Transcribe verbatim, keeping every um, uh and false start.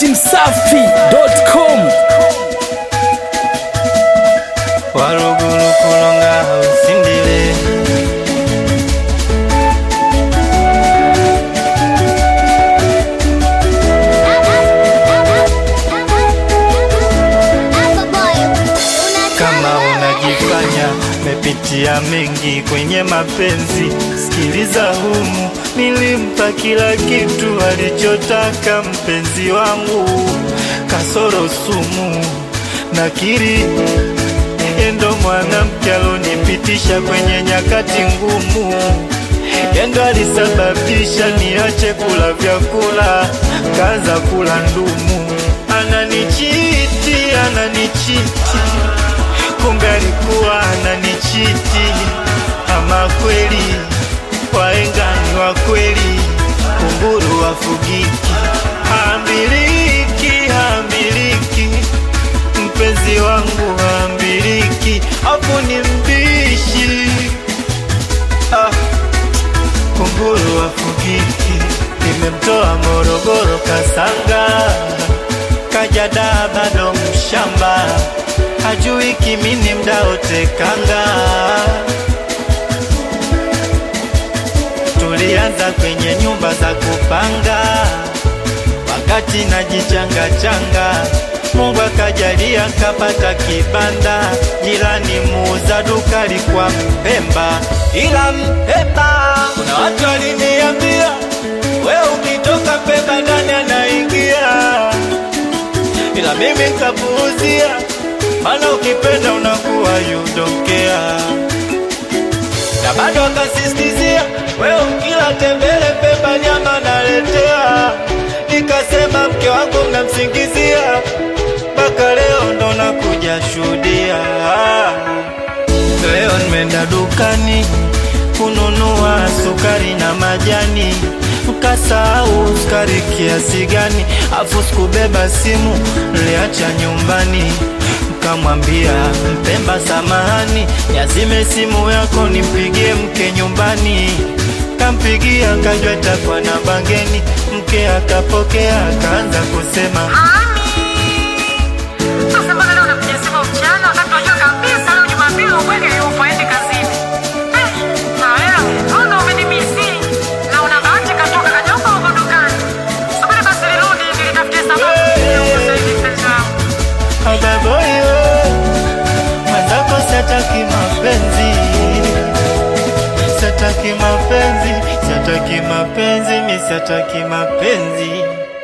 msafi dot com. Waruguru kulonga usindile kama unajifanya mepitia mengi kwenye mapenzi, sikiliza humu, nilimpa kila kitu alichotaka mpenzi wangu, kasoro sumu nakiri endo mwanamke alonipitisha kwenye nyakati ngumu, endo alisababisha niache kula vyakula, kaanza kula ndumu. Ananichiti, ananichiti, kumbe alikuwa ananichiti. Ama kweli wahenga ni wa kweli, kunguru wafugiki. Hamiliki, hamiliki, mpenzi wangu hamiliki, hapo ni mbishi. Ah, kunguru wafugiki. Nimemtoa Morogoro Kasanga, Kajada bado mshamba, hajui kimini mdao tekanga. Tulianza kwenye nyumba za kupanga, wakati najichanga changa, Mungu akajalia kapata kibanda, jirani muuza duka alikuwa Mpemba. Ila Mpemba kuna watu waliniambia, wewe ukitoka Mpemba ndani anaingia, ila mimi nikapuuzia, maana ukipenda unakuwa you don't care. Na bado akasisitizia, wewe ukila tembele Mpemba nyama naletea. Nikasema mke wangu mnamsingizia, mpaka leo ndo nakuja shuhudia. Leo nimeenda dukani kununua sukari na majani, mkasahau sukari kiasi gani, afu sikubeba simu niliacha nyumbani. Mkamwambia Mpemba samahani, yazime simu yako nimpigie mke nyumbani. Kampigia kajua itakuwa na bangeni, mke akapokea akaanza kusema, Ami, sasa mbona leo unapiga simu mchana wakati unajua kabisa leo Jumapili uweke yupo aende kazini? Eh, na wewe, mbona umenimisi? Na una bahati katoka kajoka huko dukani. Subiri basi nirudi nilitafutie sababu ya kusaidia mpenzi wangu. Ababoyo, mwenzako sitaki mapenzi, sitaki mapenzi, sitaki mapenzi, mi sitaki mapenzi.